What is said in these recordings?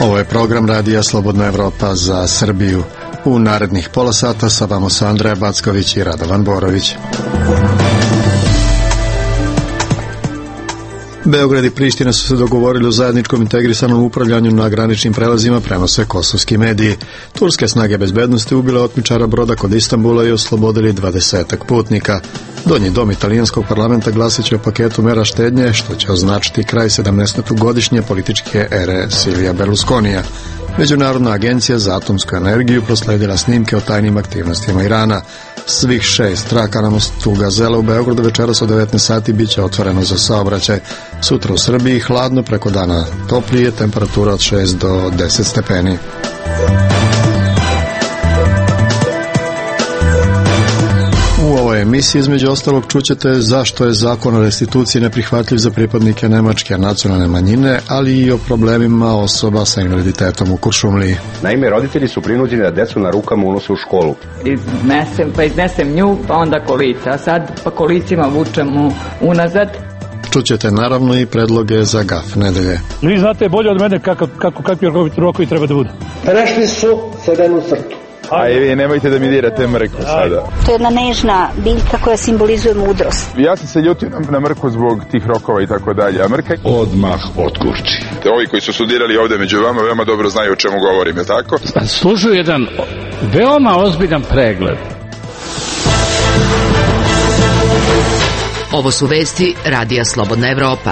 Ovo je program Radija Slobodna Evropa za Srbiju. U narednih pola sata sa vama su Andreja Backović i Radovan Borović. Beograd i Priština su se dogovorili o zajedničkom integrisanom upravljanju na graničnim prelazima, prenose kosovski mediji. Turske snage bezbednosti ubile otmičara broda kod Istanbula i oslobodili 20 putnika. Donji dom italijanskog parlamenta glasit će o paketu mera štednje, što će označiti kraj 17-godišnje političke ere Silvija Berlusconija. Međunarodna agencija za atomsku energiju prosledila snimke o tajnim aktivnostima Irana. Svih 6 traka na mostu Gazela u Beogradu večeras od 19 sati bit će otvoreno za saobraćaj. Sutra u Srbiji hladno, preko dana toplije, temperatura od 6 do 10 stepeni. U ovoj emisiji između ostalog čućete zašto je zakon o restituciji neprihvatljiv za pripadnike nemačke nacionalne manjine, ali i o problemima osoba sa invaliditetom u Kuršumliji. Naime, roditelji su prinuđeni da decu na rukama unose u školu. Iznesem nju, pa onda kolica, a sad pa kolicima vučemo unazad. Čućete naravno i predloge za GAF nedelje. Vi znate bolje od mene kakvi rokovi treba da budu. Prešli su crvenu crtu. A i vi nemojte da mi dirate mrkvu sada. To je jedna nežna biljka koja simbolizuje mudrost. Ja sam se ljutio na mrkvu zbog tih rokova i tako dalje. A mrka odmah otkurči. Ovi koji su studirali ovde među vama veoma dobro znaju o čemu govorim, je tako? Služuju jedan veoma ozbiljan pregled. Ovo su vesti Radija Slobodna Evropa.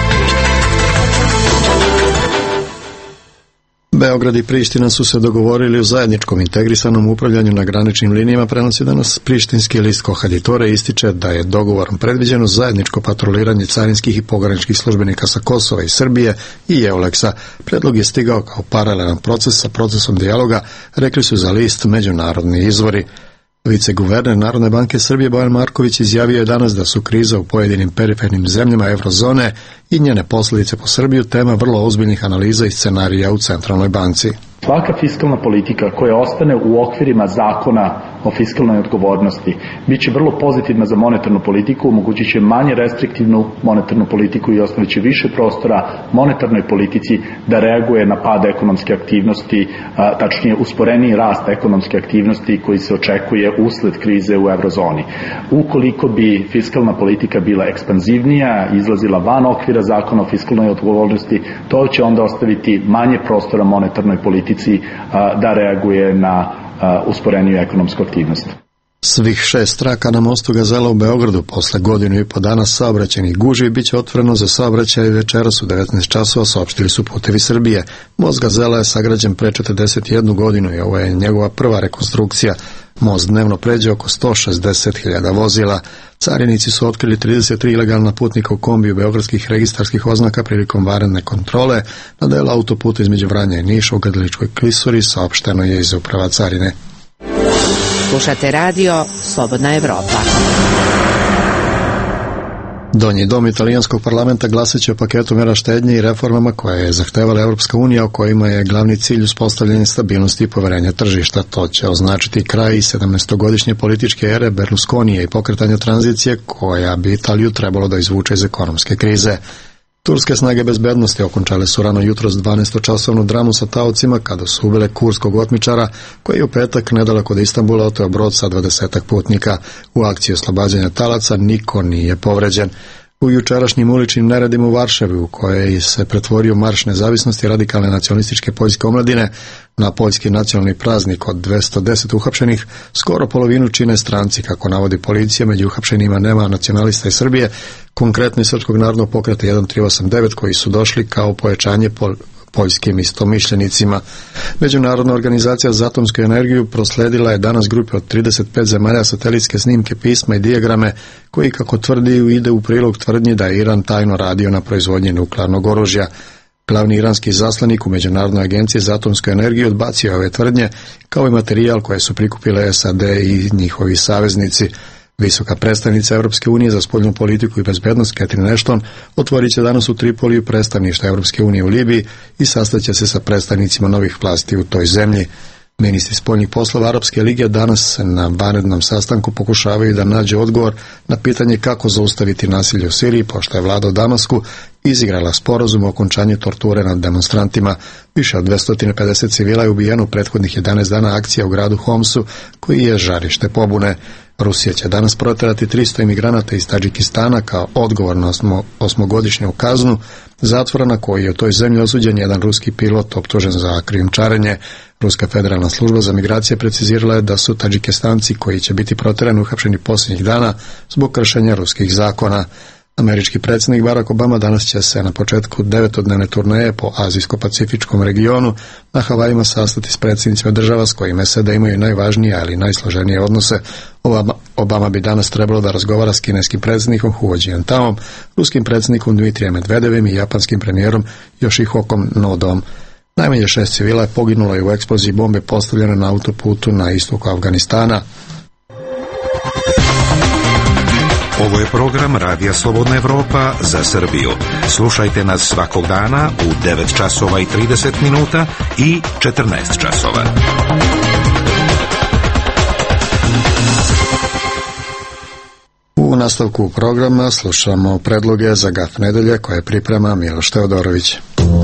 Beograd i Priština su se dogovorili o zajedničkom integrisanom upravljanju na graničnim linijama, prenosi danas prištinski list Kohaditore, ističe da je dogovorom predviđeno zajedničko patroliranje carinskih i pograničnih službenika sa Kosova i Srbije i Euleksa. Predlog je stigao kao paralelan proces sa procesom dijaloga, rekli su za list međunarodni izvori. Viceguverner Narodne banke Srbije Bojan Marković izjavio je danas da su kriza u pojedinim perifernim zemljama eurozone i njene posljedice po Srbiju tema vrlo ozbiljnih analiza i scenarija u Centralnoj banci. Svaka fiskalna politika koja ostane u okvirima zakona o fiskalnoj odgovornosti bit će vrlo pozitivna za monetarnu politiku, omogućit će manje restriktivnu monetarnu politiku i ostavit će više prostora monetarnoj politici da reaguje na pad ekonomske aktivnosti, tačnije usporeniji rast ekonomske aktivnosti koji se očekuje usled krize u eurozoni. Ukoliko bi fiskalna politika bila ekspanzivnija, izlazila van okvira zakona o fiskalnoj odgovornosti, to će onda ostaviti manje prostora monetarnoj politici da reaguje na usporeniju ekonomsku aktivnost. Svih 6 traka na mostu Gazela u Beogradu posle godinu i po dana saobraćajnih gužvi bit će otvoreno za saobraćaj večeras u 19 časova, saopštili su Putevi Srbije. Most Gazela je sagrađen pre 41 godinu i ovo je njegova prva rekonstrukcija. Most dnevno pređe oko 160.000 vozila. Carinici su otkrili 33 ilegalna putnika u kombiju beogradskih registarskih oznaka prilikom vanredne kontrole na delu autoputa između Vranja i Niša u Grdeličkoj klisuri, saopšteno je iz uprava carine. Slušate radio Slobodna Evropa. Donji dom italijanskog parlamenta glasit će o paketu mera štednje i reformama koje je zahtevala Europska unija, o kojima je glavni cilj uspostavljanje stabilnosti i poverenja tržišta. To će označiti kraj 17-godišnje političke ere Berlusconija i pokretanja tranzicije koja bi Italiju trebalo da izvuče iz ekonomske krize. Turske snage bezbednosti okončale su rano jutros 12-časovnu dramu sa taocima kada su ubile kurskog otmičara koji je u petak nedaleko od Istanbula oteo brod sa 20 putnika. U akciji oslobađanja talaca niko nije povređen. U jučerašnjim uličnim neredima u Varšavi, u kojoj se pretvorio marš nezavisnosti radikalne nacionalističke poljske omladine na poljski nacionalni praznik od 210 uhapšenih, skoro polovinu čine stranci, kako navodi policija. Među uhapšenima nema nacionalista iz Srbije, konkretno iz Srpskog narodnog pokreta 1389, koji su došli kao pojačanje poljskim istomišljenicima. Međunarodna organizacija za atomsku energiju prosledila je danas grupe od 35 zemalja satelitske snimke, pisma i dijagrame koji, kako tvrdi, ide u prilog tvrdnji da je Iran tajno radio na proizvodnji nuklearnog oružja. Glavni iranski zaslanik u Međunarodnoj agenciji za atomsku energiju odbacio ove tvrdnje, kao i materijal koje su prikupile SAD i njihovi saveznici. Visoka predstavnica Europske unije za spoljnu politiku i bezbednost Catherine Ashton otvorit će danas u Tripoliju predstavništvo Europske unije u Libiji i sastaće se sa predstavnicima novih vlasti u toj zemlji. Ministri spoljnih poslova Arapske lige danas na vanrednom sastanku pokušavaju da nađe odgovor na pitanje kako zaustaviti nasilje u Siriji, pošto je vlada u Damasku izigrala sporazum o okončanju torture nad demonstrantima. Više od 250 civila je ubijeno u prethodnih 11 dana akcija u gradu Homsu, koji je žarište pobune. Rusija će danas proterati 300 imigranata iz Tadžikistana kao odgovor na osmogodišnju kaznu zatvora na koji je u toj zemlji osuđen jedan ruski pilot optužen za krijumčarenje. Ruska federalna služba za migracije precizirala je da su Tadžikistanci koji će biti proterani uhapšeni posljednjih dana zbog kršenja ruskih zakona. Američki predsjednik Barack Obama danas će se na početku 9-dnevne turneje po azijsko-pacifičkom regionu na Havajima sastati s predsjednicima država s kojima SAD imaju najvažnije, ali najsloženije odnose. Obama bi danas trebalo da razgovara s kineskim predsjednikom Hu Jintaom, ruskim predsjednikom Dmitrijem Medvedevim i japanskim premijerom Yoshihokom Nodom. Najmanje 6 civila je poginulo i u eksploziji bombe postavljene na autoputu na istoku Afganistana. Ovo je program Radija Slobodna Evropa za Srbiju. Slušajte nas svakog dana u 9 časova i 30 minuta i 14 časova. U nastavku programa slušamo predloge za GAF nedelje koje priprema Miloš Teodorović.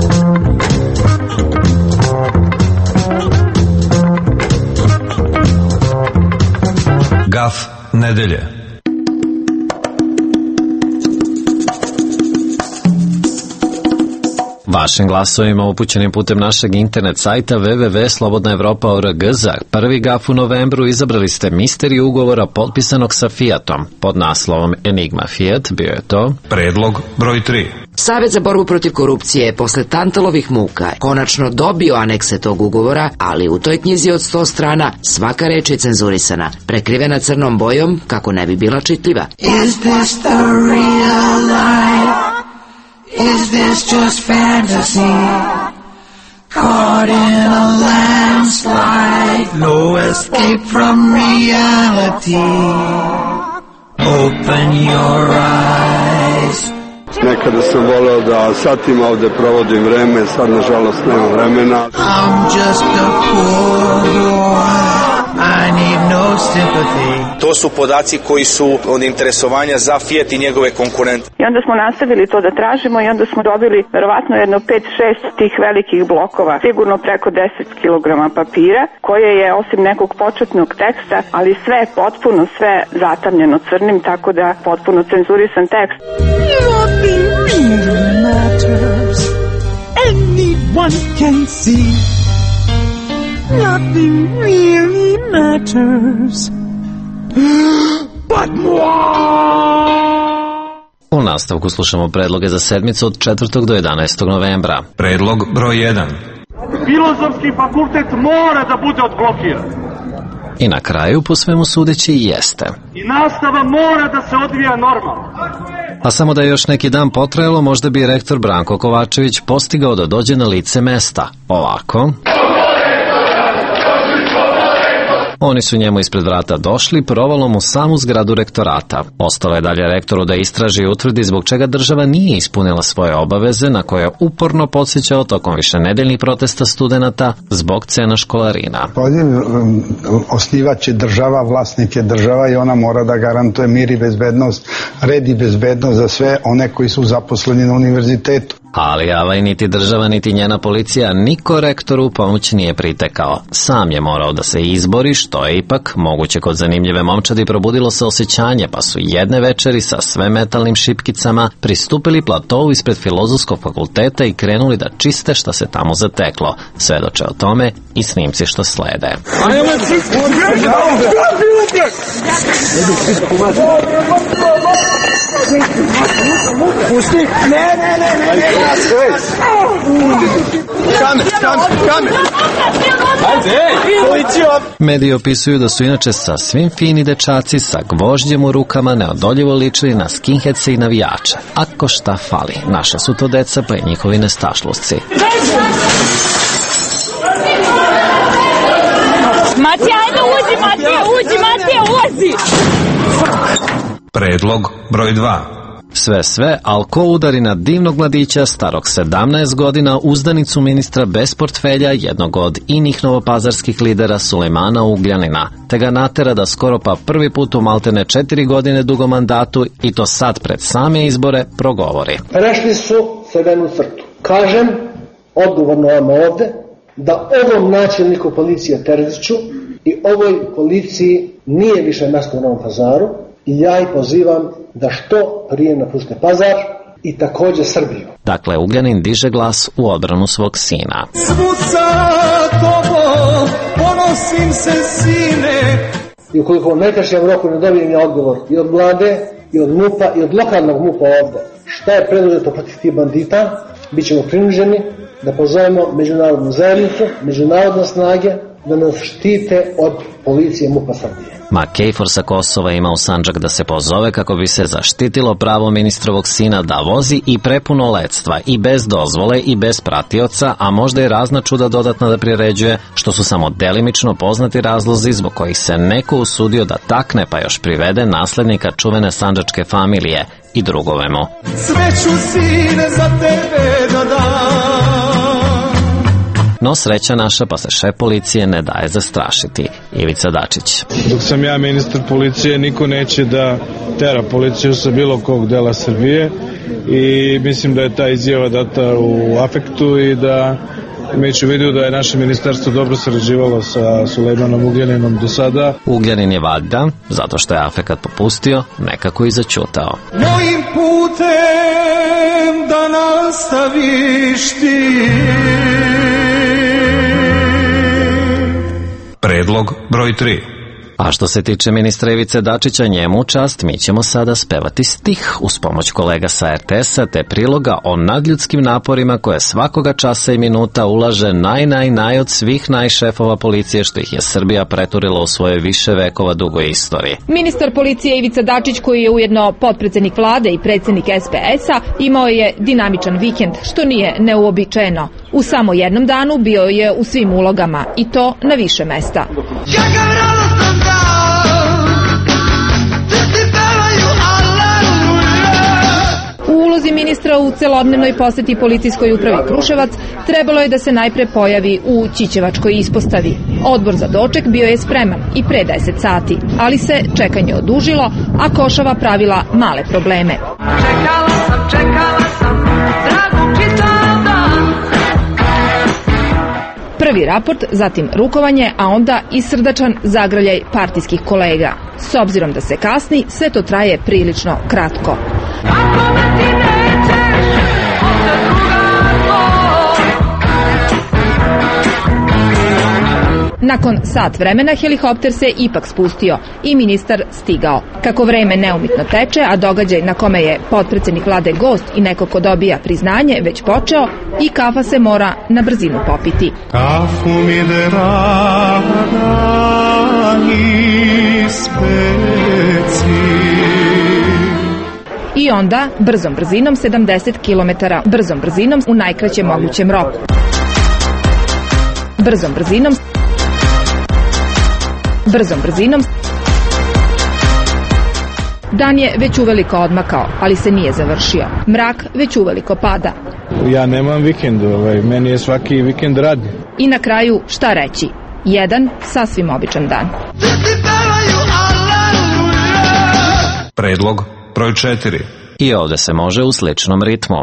GAF nedelje. Vašim glasovima upućenim putem našeg internet sajta www.slobodnaevropa.org za prvi GAF u novembru izabrali ste misteriju ugovora potpisanog sa Fiatom. Pod naslovom Enigma Fiat bio je to predlog broj 3. Savet za borbu protiv korupcije je posle Tantalovih muka konačno dobio anekse tog ugovora, ali u toj knjizi od 100 strana svaka reč je cenzurisana, prekrivena crnom bojom kako ne bi bila čitljiva. Is this the real life? Is this just fantasy? Caught in a landslide, no escape from reality. Open your eyes. Nekada sam voleo da satima ovde provodim vreme, sad nažalost nema vremena. I'm just a poor boy. I need no sympathy. To su podaci koji su od interesovanja za Fiat i njegove konkurente. I onda smo nastavili to da tražimo i onda smo dobili verovatno jedno 5-6 tih velikih blokova, sigurno preko 10 kg papira, koje je osim nekog početnog teksta, ali sve potpuno sve zatamljeno crnim, tako da potpuno cenzurisan tekst. Nothing really matters. Anyone can see. Nothing really matters. But U nastavku slušamo predloge za sedmicu od 4. do 11. novembra. Predlog broj 1. Filozofski fakultet mora da bude odblokiran. I na kraju, po svemu sudeći, jeste. I nastava mora da se odvija normalno. A samo da je još neki dan potrajalo, možda bi rektor Branko Kovačević postigao da dođe na lice mesta. Ovako. Oni su njemu ispred vrata došli provalom u samu zgradu rektorata. Ostalo je dalje rektoru da istraži i utvrdi zbog čega država nije ispunila svoje obaveze na koje je uporno podsjećao tokom višenedeljnih protesta studenata zbog cena školarina. Osnivač je država, vlasnik je država i ona mora da garantuje mir i bezbednost, red i bezbednost za sve one koji su zaposleni na univerzitetu. Ali niti država niti njena policija niko rektoru pomoć nije pritekao. Sam je morao da se izbori, što je ipak moguće kod zanimljive momčadi probudilo se osjećanje, pa su jedne večeri sa sve metalnim šipkicama pristupili platovu ispred Filozofskog fakulteta i krenuli da čiste šta se tamo zateklo. Svedoče o tome i snimci što slede. Pusti! Ne! Kamer! Mediji opisuju da su inače sa svim fini dečaci sa gvožđem u rukama neodoljivo ličili na skinheadse i navijače. Ako šta fali, naša su to deca pa i njihovi nestašlusci. Matija, ajde uđi! Predlog broj 2. Sve, ali ko udari na divnog mladića starog 17 godina, uzdanicu ministra bez portfelja, jednog od inih novopazarskih lidera Sulejmana Ugljanina, te ga natera da skoro pa prvi put u maltene 4 godine dugom mandatu, i to sad pred same izbore, progovori. Prešli su crvenu crtu. Kažem, odgovorno vam ovde, da ovom načelniku policije Terziću i ovoj policiji nije više mesto u Novom Pazaru, i ja ih pozivam da što prije napuste Pazar i također Srbiju. Dakle, Ugljanin diže glas u odbranu svog sina. Svud sa tobom, ponosim se sine. I ukoliko u najkraćem roku ne dobijem ja odgovor i od vlade, i od MUP-a, i od lokalnog MUP-a ovde, šta je preduzeto protiv tih bandita, bit ćemo prinuđeni da pozovemo međunarodnu zajednicu, međunarodne snage, da nas štite od policije MUP-a Srbije. Ma KFOR sa Kosova ima u Sandžak da se pozove kako bi se zaštitilo pravo ministrovog sina da vozi i prepuno letstva, i bez dozvole i bez pratioca, a možda i razna čuda dodatna da priređuje, što su samo delimično poznati razlozi zbog kojih se neko usudio da takne pa još privede naslednika čuvene sandžačke familije i drugove mu. Sve ću sine za tebe da dam. No sreća naša, pa se šef policije ne daje zastrašiti. Ivica Dačić. Dok sam ja ministar policije, niko neće da tera policiju sa bilo kog dela Srbije, i mislim da je ta izjava data u afektu i da imajući u vidu da je naše ministarstvo dobro sarađivalo sa Sulejmanom Ugljaninom do sada. Ugljanin je valjda, zato što je afekat popustio, nekako i zaćutao. Mojim putem da nastaviš ti. Predlog broj 3. A što se tiče ministra Ivice Dačića, njemu čast, mi ćemo sada spevati stih uz pomoć kolega sa RTS-a te priloga o nadljudskim naporima koje svakoga časa i minuta ulaže naj od svih najšefova policije što ih je Srbija preturila u svojoj više vekova dugoj istoriji. Ministar policije Ivica Dačić, koji je ujedno potpredsednik vlade i predsednik SPS-a, imao je dinamičan vikend, što nije neuobičajeno. U samo jednom danu bio je u svim ulogama, i to na više mesta. U ulozi ministra u celodnevnoj poseti policijskoj upravi Kruševac trebalo je da se najpre pojavi u Ćićevačkoj ispostavi. Odbor za doček bio je spreman i pre 10 sati, ali se čekanje odužilo, a Košava pravila male probleme. Čekala sam, dragu čitav dan. Prvi raport, zatim rukovanje, a onda i srdačan zagrljaj partijskih kolega. S obzirom da se kasni, sve to traje prilično kratko. Nakon sat vremena helikopter se ipak spustio i ministar stigao. Kako vreme neumitno teče, a događaj na kome je potpredsednik vlade gost i neko ko dobija priznanje već počeo, i kafa se mora na brzinu popiti. Kafu mi draga ispeci. I onda, brzom brzinom, 70 km, brzom brzinom u najkraćem mogućem roku. Brzom brzinom. Dan je već uveliko odmakao, ali se nije završio. Mrak već uveliko pada. Ja nemam vikendu, meni je svaki vikend radni. I na kraju, šta reći? Jedan sasvim običan dan. Predlog broj 4. I ovde se može u sličnom ritmu.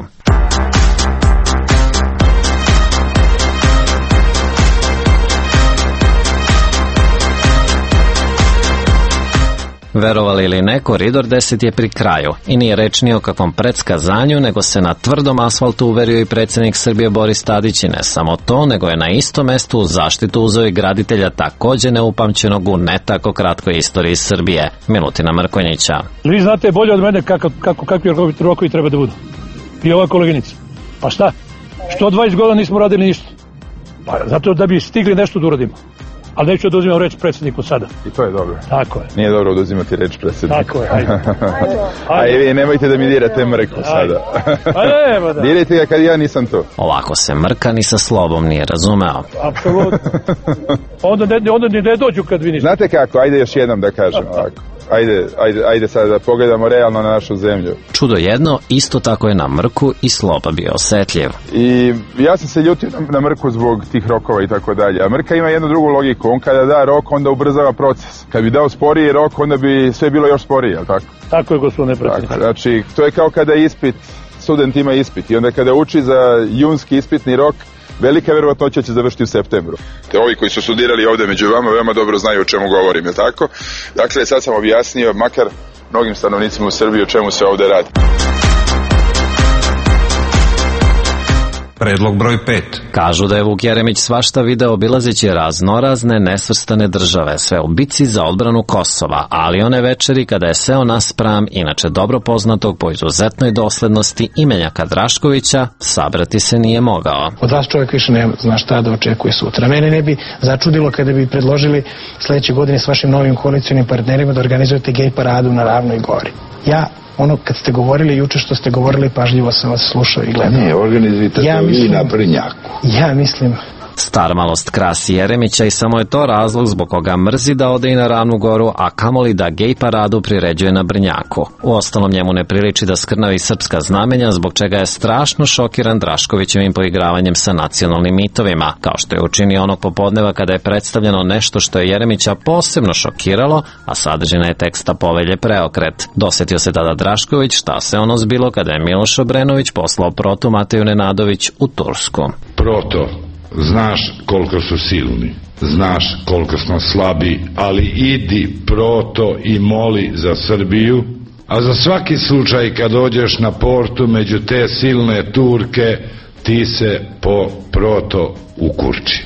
Verovali ili ne, Koridor 10 je pri kraju i nije reč ni o kakvom predskazanju, nego se na tvrdom asfaltu uverio i predsjednik Srbije Boris Tadić, i ne samo to, nego je na istom mestu u zaštitu uzeo i graditelja takođe neupamćenog u ne tako kratkoj istoriji Srbije, Milutina Mrkonjića. Vi znate bolje od mene kakvi rokovi treba da budu. I ova koleginica. Pa šta? Što 20 godina nismo radili ništa? Pa zato da bi stigli nešto da uradimo. Ali neću da uzimam reč predsjedniku sada. I to je dobro. Tako je. Nije dobro da uzimati reč predsjedniku. Tako je, ajde. A i vi nemojte da mi dirate Mrku sada. Ajde, da. Dirajte ga kad ja nisam to. Ovako se Mrka ni sa slobom nije razumeo. Apsolutno. Onda ne dođu kad vi niste. Znate kako, ajde još jednom da kažem ovako. ajde sad da pogledamo realno na našu zemlju. Čudo jedno, isto tako je na Mrku i Sloba bio osetljiv. I ja sam se ljutio na Mrku zbog tih rokova i tako dalje. A Mrka ima jednu drugu logiku. On kada da rok, onda ubrzava proces. Kad bi dao sporiji rok, onda bi sve bilo još sporije, jel tako? Tako je, gospodine predsjedniče. Znači, to je kao kada student ima ispit i onda kada uči za junski ispitni rok, velika verovatnoća će završiti u septembru. Ovi koji su studirali ovde među vama veoma dobro znaju o čemu govorim, je tako? Dakle, sad sam objasnio makar mnogim stanovnicima u Srbiji o čemu se ovde radi. Predlog broj 5. Kažu da je Vuk Jeremić svašta video obilazeći raznorazne nesvrstane države, sve u bici za odbranu Kosova, ali one večeri kada je seo naspram, inače dobro poznatog po izuzetnoj doslednosti imenjaka Draškovića, sabrati se nije mogao. Od vas čovjek više ne zna šta da očekuje sutra. Mene ne bi začudilo kada bi predložili sledeće godine s vašim novim koalicionim partnerima da organizujete gej paradu na Ravnoj Gori. Kad ste govorili juče što ste govorili, pažljivo sam vas slušao i gledao. Ne, organizujte to vi na Brnjaku. Ja mislim... Starmalost krasi Jeremića i samo je to razlog zbog koga mrzi da ode i na Ravnu Goru, a kamoli da gej paradu priređuje na Brnjaku. Uostalom njemu ne priliči da skrnavi srpska znamenja, zbog čega je strašno šokiran Draškovićevim poigravanjem sa nacionalnim mitovima, kao što je učinio onog popodneva kada je predstavljeno nešto što je Jeremića posebno šokiralo, a sadržina je teksta Povelje preokret. Dosetio se tada Drašković šta se ono zbilo kada je Miloš Obrenović poslao Protu Mateju Nenadović u Tursku. Proto, znaš koliko su silni, znaš koliko smo slabi, ali idi, Proto, i moli za Srbiju, a za svaki slučaj kad dođeš na portu među te silne Turke, ti se po Proto ukurči.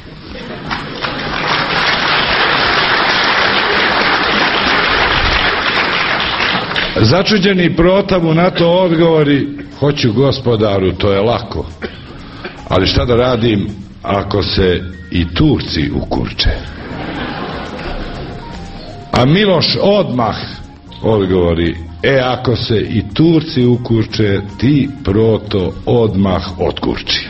Začuđeni Prota mu na to odgovori: hoću gospodaru, to je lako. Ali šta da radim ako se i Turci ukurče? A Miloš odmah odgovori: ako se i Turci ukurče, ti, Proto, odmah otkurči.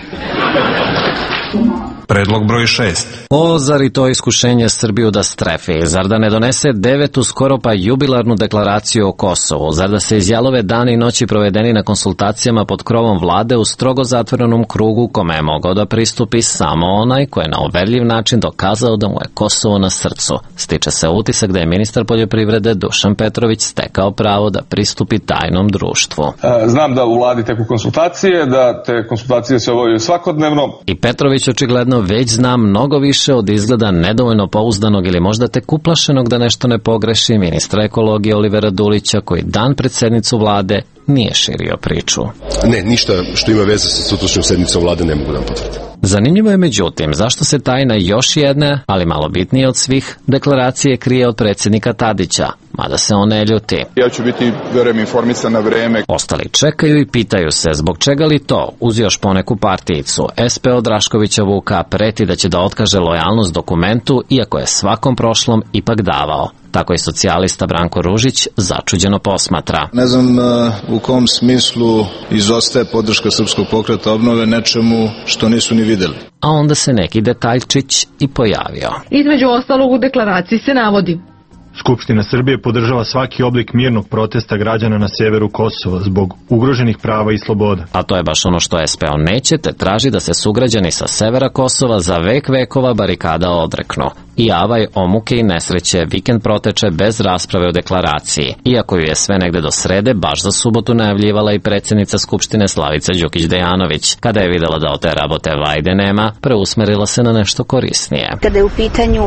Predlog broj 6. Zar i to iskušenje Srbiju da strefi? Zar da ne donese 9. skoro pa jubilarnu deklaraciju o Kosovu? Zar da se izjalove dani i noći provedeni na konsultacijama pod krovom vlade u strogo zatvorenom krugu kome je mogao da pristupi samo onaj ko je na uverljiv način dokazao da mu je Kosovo na srcu? Stiče se utisak da je ministar poljoprivrede Dušan Petrović stekao pravo da pristupi tajnom društvu. Znam da u vladi teku konsultacije, da te konsultacije se obavljaju svakodnevno. I Petrović očigledno već zna mnogo više od izgleda nedovoljno pouzdanog ili možda tek uplašenog da nešto ne pogreši ministra ekologije Olivera Dulića, koji dan pred sednicu vlade nije širio priču. Ne, ništa što ima veze sa sutrašnjom sednicom vlade ne mogu da potvrdim. Zanimljivo je međutim zašto se tajna još jedne, ali malo bitnije od svih, deklaracije krije od predsjednika Tadića, mada se on ne ljuti. Ja ću biti, verujem, informisan na vreme. Ostali čekaju i pitaju se zbog čega li to, uz još poneku partijicu, SPO Draškovića Vuka preti da će da otkaže lojalnost dokumentu, iako je svakom prošlom ipak davao. Tako i socijalista Branko Ružić začuđeno posmatra. Ne znam u kom smislu izostaje podrška Srpskog pokreta obnove nečemu što nisu ni videli. A onda se neki detaljčić i pojavio. Između ostalog u deklaraciji se navodi: Skupština Srbije podržava svaki oblik mirnog protesta građana na severu Kosova zbog ugroženih prava i sloboda. A to je baš ono što SPO neće, te traži da se sugrađani sa severa Kosova za vek vekova barikada odreknu. I avaj, omuke i nesreće, vikend proteče bez rasprave o deklaraciji. Iako ju je sve negde do srede, baš za subotu najavljivala i predsjednica Skupštine Slavica Đukić-Dejanović. Kada je videla da od te rabote vajde nema, preusmerila se na nešto korisnije. Kada je u pitanju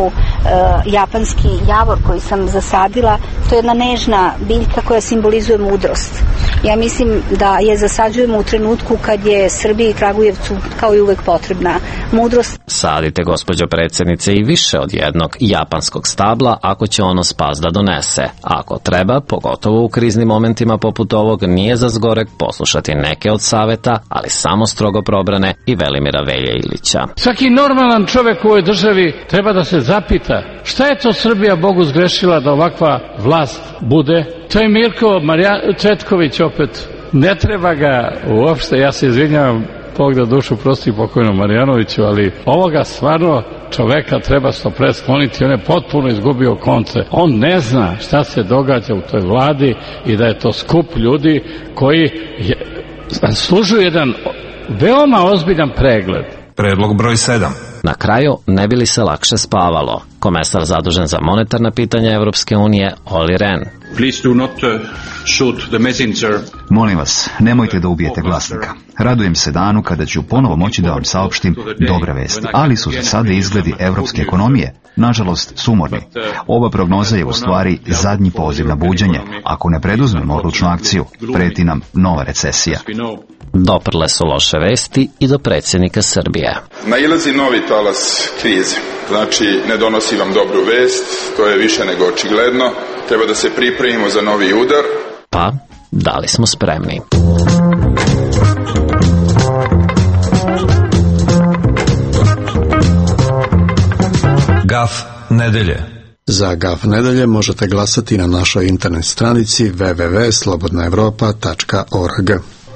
japanski javor koji sam zasadila, to je jedna nežna biljka koja simbolizuje mudrost. Ja mislim da je zasađujemo u trenutku kad je Srbiji i Kragujevcu kao i uvek potrebna mudrost. Sadite, gospođo predsjednice, i više od jednog japanskog stabla ako će ono spas da donese. Ako treba, pogotovo u kriznim momentima poput ovog, nije za zgorek poslušati neke od saveta, ali samo strogo probrane i Velimira Velje Ilića. Svaki normalan čovek u ovoj državi treba da se zapita šta je to Srbija Bogu zgrešila da ovakva vlast bude. To je Mirko Cvetković opet. Ne treba ga uopšte, ja se izvinjavam, Bog da dušu prosti pokojnom Marjanoviću, ali ovoga stvarno čoveka treba stopred skloniti, on je potpuno izgubio konce. On ne zna šta se događa u toj vladi i da je to skup ljudi koji služuju jedan veoma ozbiljan pregled. Predlog broj 7. Na kraju, ne bi li se lakše spavalo? Komesar zadužen za monetarna pitanja Evropske unije, Olli Rehn. Molim vas, nemojte da ubijete glasnika. Radujem se danu kada ću ponovo moći da vam saopštim dobre vesti, ali su za sada izgledi evropske ekonomije, nažalost, sumorni. Ova prognoza je u stvari zadnji poziv na buđenje. Ako ne preduzmemo odlučnu akciju, preti nam nova recesija. Doprle su loše vesti i do predsjednika Srbije. Nailazi novi talas krize. Znači, ne donosi vam dobru vest, to je više nego očigledno. Treba da se pripremimo za novi udar. Pa, da li smo spremni? Gaf nedelje. Za Gaf nedelje možete glasati na našoj internet stranici www.slobodnaevropa.org.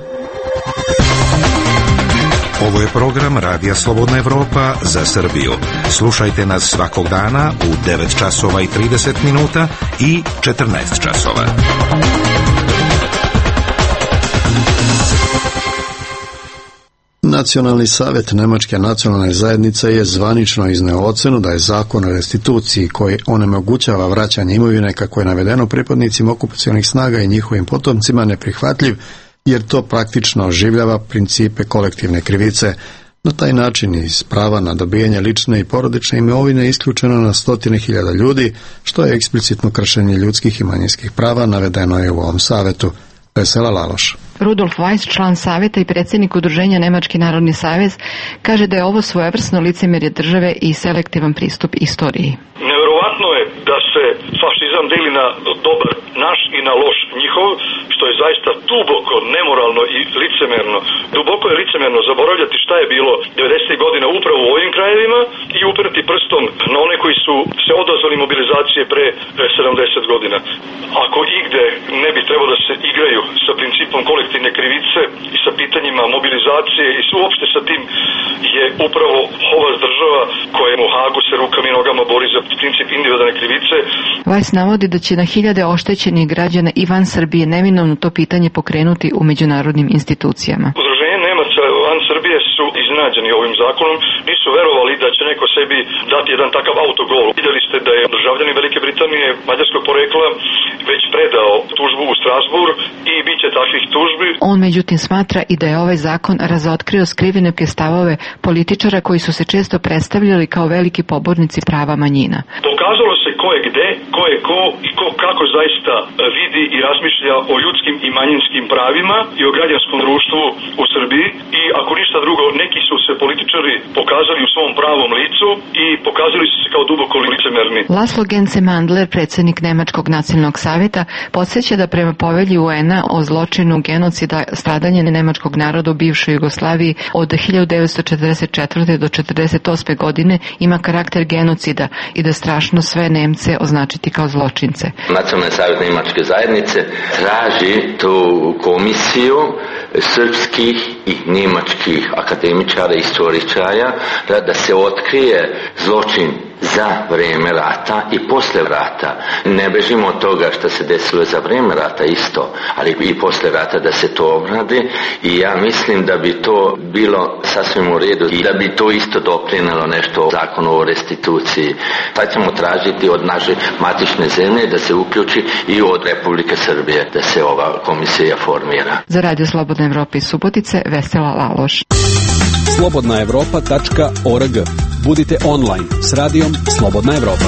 Ovo je program Radija Slobodna Evropa za Srbiju. Slušajte nas svakog dana u 9 časova i 30 minuta i 14 časova. Nacionalni savjet Nemačke nacionalne zajednice je zvanično izneo ocenu da je zakon o restituciji koji onemogućava vraćanje imovine kako je navedeno pripadnicima okupacionih snaga i njihovim potomcima neprihvatljiv, jer to praktično oživljava principe kolektivne krivice. Na taj način iz prava na dobijanje lične i porodične imovine isključeno na 100.000 ljudi, što je eksplicitno kršenje ljudskih i manjinskih prava, navedeno je u ovom savetu. Vesela Laloš. Rudolf Weiss, član savjeta i predsjednik udruženja Nemački narodni savez, kaže da je ovo svojevrsno licemjerje države i selektivan pristup istoriji. Neverovatno je da se fašizam deli na dobar naš i na loš njihov, što je zaista duboko nemoralno i licemerno. Duboko je licemerno zaboravljati šta je bilo 90. godina upravo u ovim krajevima i upreti prstom na one koji su se odazvali mobilizacije pre 70 godina. Ako igde ne bi trebalo da se igraju sa principom kolektivne krivice i sa pitanjima mobilizacije i uopšte sa tim je upravo ova država koja u Hagu se rukama i nogama bori za princip individualne krivice. Weiss navodi da će na hiljade oštećenih građana i van Srbije neminovno to pitanje pokrenuti u međunarodnim institucijama. Udruženje Nemaca van Srbije su iznenađeni ovim zakonom, nisu verovali da će neko sebi dati jedan takav autogol. Vidjeli ste da je državljanin Velike Britanije mađarskog porekla već predao tužbu u Strasbourg i bit će takvih tužbi. On međutim smatra i da je ovaj zakon razotkrio skrivene stavove političara koji su se često predstavljali kao veliki pobornici prava manjina. Pokazalo se ko je gde, ko je ko i ko kako zaista vidi i razmišlja o ljudskim i manjinskim pravima i o građanskom društvu u Srbiji i ako ništa drugo, neki su se političari pokazali u svom pravom licu i pokazali su se kao duboko licemerni. Laszlo Gence Mandler, predsjednik Nemačkog nacionalnog savjeta, podsjeća da prema povelji UN-a o zločinu genocida stradanje nemačkog naroda u bivšoj Jugoslaviji od 1944. do 1948. godine ima karakter genocida i da strašno sve Nemce označiti kao zločince. Nacionalni savjet Nemačke zajednice traži tu komisiju srpskih i njemačkih akademičara i istoričara da se otkrije zločin za vrijeme rata i posle rata. Ne bežimo od toga što se desilo za vrijeme rata isto, ali i posle rata da se to obradi i ja mislim da bi to bilo sasvim u redu i da bi to isto doprinelo nešto o zakonu o restituciji. Pa ćemo tražiti od naše matične zemlje da se uključi i od Republike Srbije da se ova komisija formira. Za Radio Slobodna Evropa iz Subotice, Vesela Laloš. slobodnaevropa.org. Budite online s radijom Slobodna Evropa.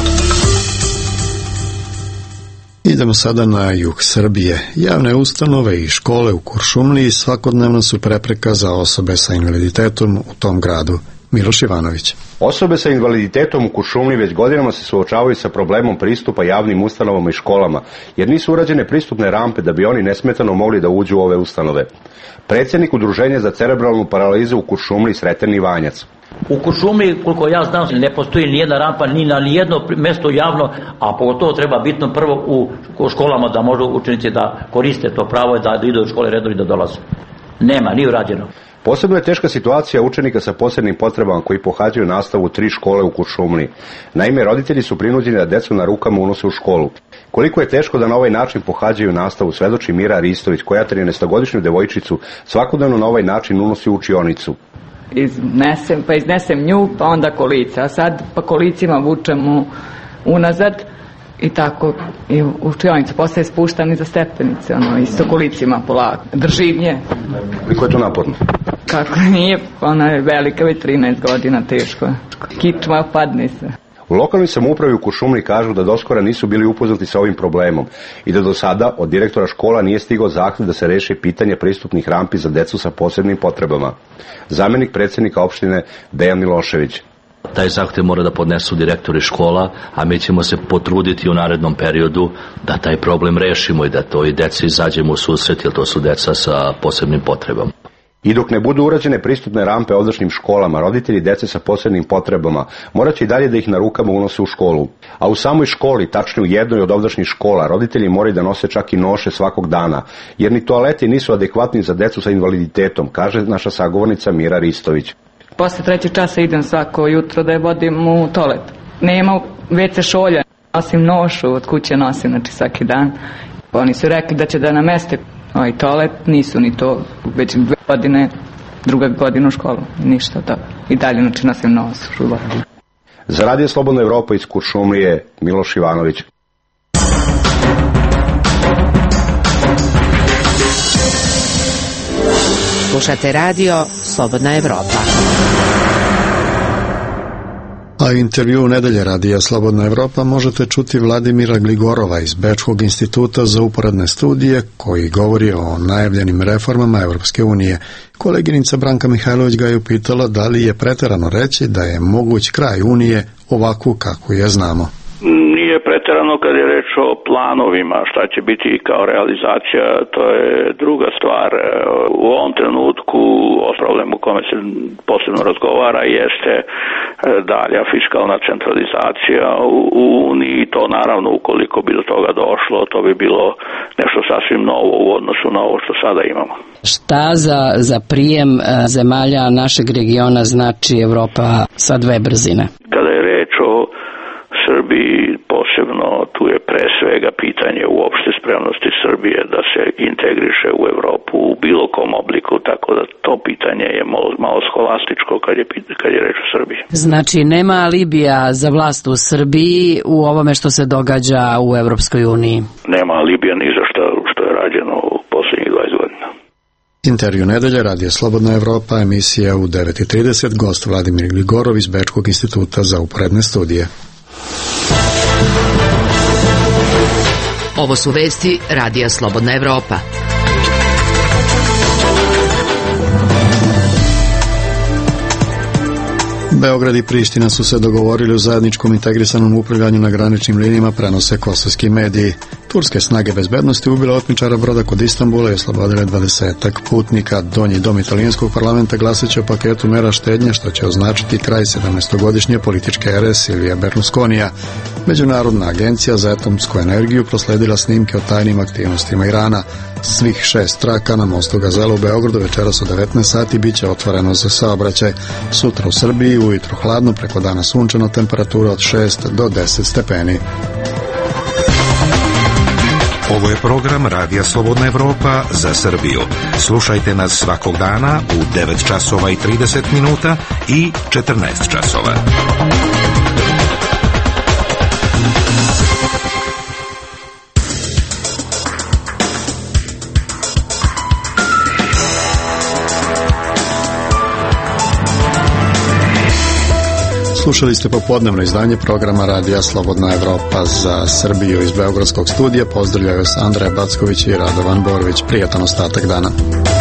Idemo sada na jug Srbije. Javne ustanove i škole u Kuršumliji svakodnevno su prepreka za osobe sa invaliditetom u tom gradu. Miloš Ivanović. Osobe sa invaliditetom u Kuršumliji već godinama se suočavaju sa problemom pristupa javnim ustanovama i školama, jer nisu urađene pristupne rampe da bi oni nesmetano mogli da uđu u ove ustanove. Predsjednik Udruženja za cerebralnu paralizu u Kuršumliji Sreten Ivanjac. U Kuršumliji, koliko ja znam, ne postoji nijedna rampa ni na nijedno mjesto javno, a pogotovo treba bitno prvo u školama da možu učenici da koriste to pravo da idu u škole redovno i da dolaze. Nema, nije urađeno. Posebno je teška situacija učenika sa posebnim potrebama koji pohađaju nastavu u 3 škole u Kuršumliji. Naime, roditelji su prinuđeni da decu na rukama unose u školu. Koliko je teško da na ovaj način pohađaju nastavu, svedoči Mira Ristović, koja 13-godišnju devojčicu svakodnevno na ovaj način unosi u učionicu. Iznesem nju, pa onda kolica, a sad pa kolicima vučemo unazad i tako i u učionicu, posle je spuštam iza stepenice, i sa kolicima polako, držim nje. Koliko je to naporno? Kako nije, ona je velika, već 13 godina, teško. Kičma padne se. U lokalnoj samoupravi u Kuršumliji kažu da doskora nisu bili upoznati sa ovim problemom i da do sada od direktora škola nije stigao zahtev da se reši pitanje pristupnih rampi za decu sa posebnim potrebama. Zamenik predsjednika opštine Dejan Milošević. Taj zahtev mora da podnesu direktori škola, a mi ćemo se potruditi u narednom periodu da taj problem rešimo i da to i deci izađemo u susret, jer to su deca sa posebnim potrebama. I dok ne budu urađene pristupne rampe ovdašnjim školama, roditelji dece sa posebnim potrebama morat će i dalje da ih na rukama unose u školu. A u samoj školi, tačnije u jednoj od ovdašnjih škola, roditelji moraju da nose čak i noše svakog dana, jer ni toaleti nisu adekvatni za decu sa invaliditetom, kaže naša sagovornica Mira Ristović. Posle 3. časa idem svako jutro da je vodim u toalet. Nema WC šolja, nosim nošu, od kuće nosim, znači svaki dan. Oni su rekli da će da nameste toalet, nisu ni to, već 2 godine, 2. godina u školu, ništa to. I dalje, znači nosim nošu. Za Radio Slobodna Evropa iz Kuršumlije, Miloš Ivanović. Slušate radio Slobodna Evropa. A intervju nedelje Radija Slobodna Evropa možete čuti Vladimira Gligorova iz Bečkog instituta za uporedne studije, koji govori o najavljenim reformama Evropske unije. Koleginica Branka Mihajlović ga je upitala da li je preterano reći da je moguć kraj Unije ovakvu kakvu je znamo. Nije preterano kad je reč o planovima, šta će biti kao realizacija, to je druga stvar. U ovom trenutku problem u kome se posebno razgovara jeste dalja fiskalna centralizacija u Uniji. To naravno, ukoliko bi do toga došlo, to bi bilo nešto sasvim novo u odnosu na ovo što sada imamo. Šta za prijem zemalja našeg regiona znači Evropa sa 2 brzine? Kada je reč o Srbiji, posebno tu je pre svega pitanje uopšte spremnosti Srbije da se integriše u Evropu u bilo kom obliku, tako da to pitanje je malo scholastičko kad je reč o Srbiji. Znači nema alibija za vlast u Srbiji u ovome što se događa u Evropskoj uniji? Nema alibija ni za što je rađeno u posljednjih 20 godina. Intervju nedelje, Radio Slobodna Evropa, emisija u 9:30, gost Vladimir Gligorov iz Bečkog instituta za uporedne studije. Ovo su vesti Radija Slobodna Evropa. Beograd i Priština su se dogovorili o zajedničkom integrisanom upravljanju na graničnim linijama, prenose kosovski mediji. Turske snage bezbednosti ubile otmičara broda kod Istanbula i oslobodile 20-ak putnika. Donji dom italijanskog parlamenta glasat će o paketu mera štednje, što će označiti kraj 17-godišnje političke ere Silvija Berlusconija. Međunarodna agencija za atomsku energiju prosledila snimke o tajnim aktivnostima Irana. Svih 6 traka na mostu Gazela u Beogradu večeras u 19 sati bit će otvoreno za saobraćaj. Sutra u Srbiji ujutro hladno, preko dana sunčano, temperatura od 6 do 10 stepeni. Ovo je program Radija Slobodna Evropa za Srbiju. Slušajte nas svakog dana u 9 časova i 30 minuta i 14 časova. Slušali ste popodnevno izdanje programa Radija Slobodna Evropa za Srbiju iz Beogradskog studija. Pozdravljaju vas Andreja Backović i Radovan Borović. Prijatan ostatak dana.